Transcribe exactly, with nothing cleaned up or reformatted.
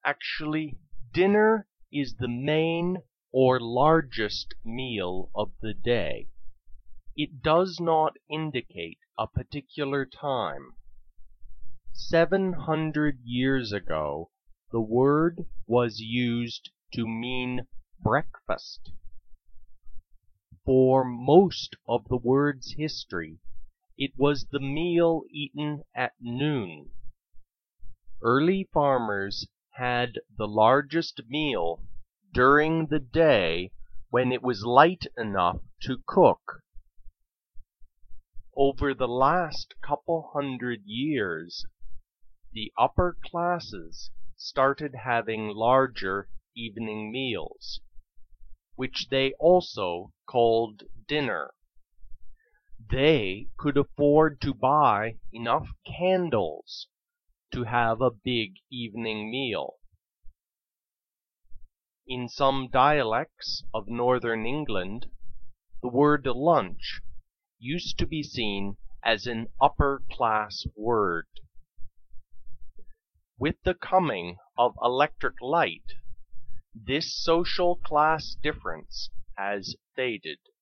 Actually, dinner is the main or largest meal of the day. It does not indicate a particular time. Seven hundred years ago, the word was used to mean breakfast. For most of the word's history, it was the meal eaten at noon. Early farmers had the largest meal during the day when it was light enough to cook. Over the last couple hundred years, the upper classes started having larger evening meals, which they also called dinner. They could afford to buy enough candles to have a big evening meal. In some dialects of northern England, the word lunch used to be seen as an upper-class word. With the coming of electric light, this social class difference has faded.